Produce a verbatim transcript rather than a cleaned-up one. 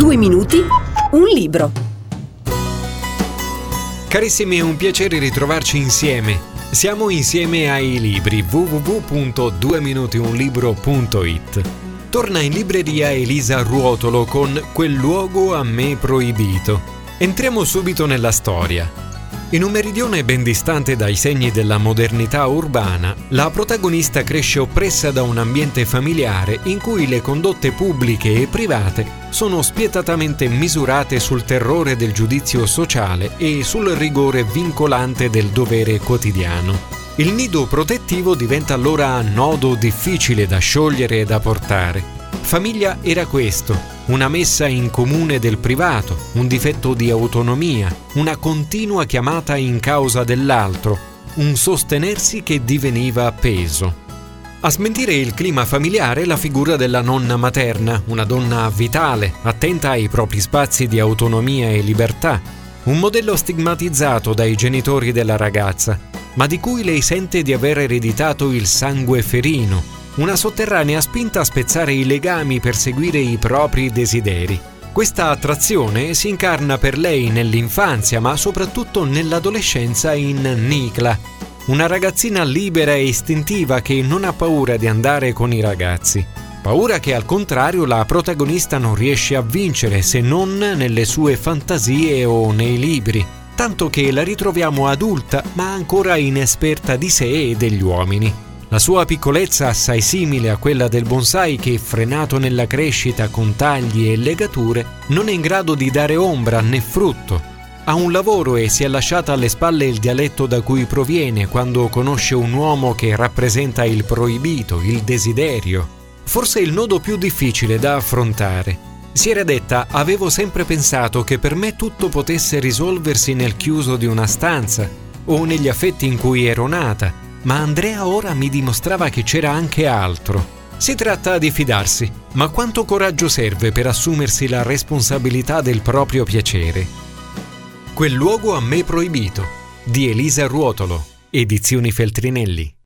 Due minuti, un libro. Carissimi, è un piacere ritrovarci insieme. Siamo insieme ai libri w w w punto due minuti un libro punto i t. Torna in libreria Elisa Ruotolo con Quel luogo a me proibito. Entriamo subito nella storia. In un meridione ben distante dai segni della modernità urbana, la protagonista cresce oppressa da un ambiente familiare in cui le condotte pubbliche e private sono spietatamente misurate sul terrore del giudizio sociale e sul rigore vincolante del dovere quotidiano. Il nido protettivo diventa allora nodo difficile da sciogliere e da portare. Famiglia era questo, una messa in comune del privato, un difetto di autonomia, una continua chiamata in causa dell'altro, un sostenersi che diveniva peso. A smentire il clima familiare la figura della nonna materna, una donna vitale, attenta ai propri spazi di autonomia e libertà, un modello stigmatizzato dai genitori della ragazza, ma di cui lei sente di aver ereditato il sangue ferino, una sotterranea spinta a spezzare i legami per seguire i propri desideri. Questa attrazione si incarna per lei nell'infanzia, ma soprattutto nell'adolescenza in Nicla, una ragazzina libera e istintiva che non ha paura di andare con i ragazzi. Paura che al contrario la protagonista non riesce a vincere se non nelle sue fantasie o nei libri, tanto che la ritroviamo adulta ma ancora inesperta di sé e degli uomini. La sua piccolezza, assai simile a quella del bonsai che, frenato nella crescita con tagli e legature, non è in grado di dare ombra né frutto. Ha un lavoro e si è lasciata alle spalle il dialetto da cui proviene quando conosce un uomo che rappresenta il proibito, il desiderio. Forse il nodo più difficile da affrontare. Si era detta: avevo sempre pensato che per me tutto potesse risolversi nel chiuso di una stanza o negli affetti in cui ero nata. Ma Andrea ora mi dimostrava che c'era anche altro. Si tratta di fidarsi, ma quanto coraggio serve per assumersi la responsabilità del proprio piacere? Quel luogo a me proibito, di Elisa Ruotolo, Edizioni Feltrinelli.